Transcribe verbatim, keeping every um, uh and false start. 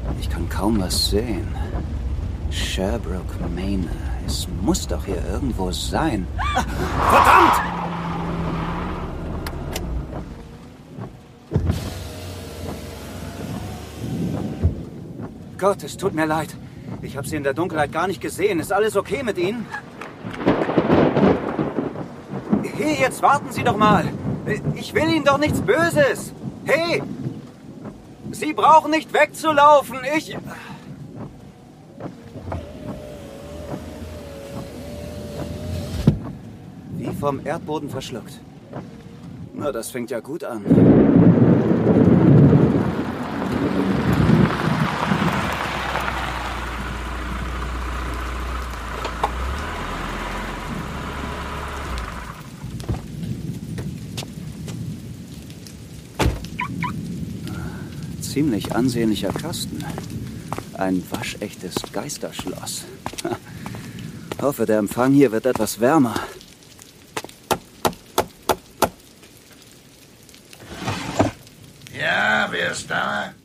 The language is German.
Ich kann kaum was sehen. Sherbrooke Manor. Es muss doch hier irgendwo sein. Ah, verdammt! Gott, es tut mir leid. Ich habe Sie in der Dunkelheit gar nicht gesehen. Ist alles okay mit Ihnen? Hey, jetzt warten Sie doch mal. Ich will Ihnen doch nichts Böses. Hey! Sie brauchen nicht wegzulaufen. Ich... Wie vom Erdboden verschluckt. Na, das fängt ja gut an. Ziemlich ansehnlicher Kasten. Ein waschechtes Geisterschloss. Hoffe, der Empfang hier wird etwas wärmer. Ja, wer ist da?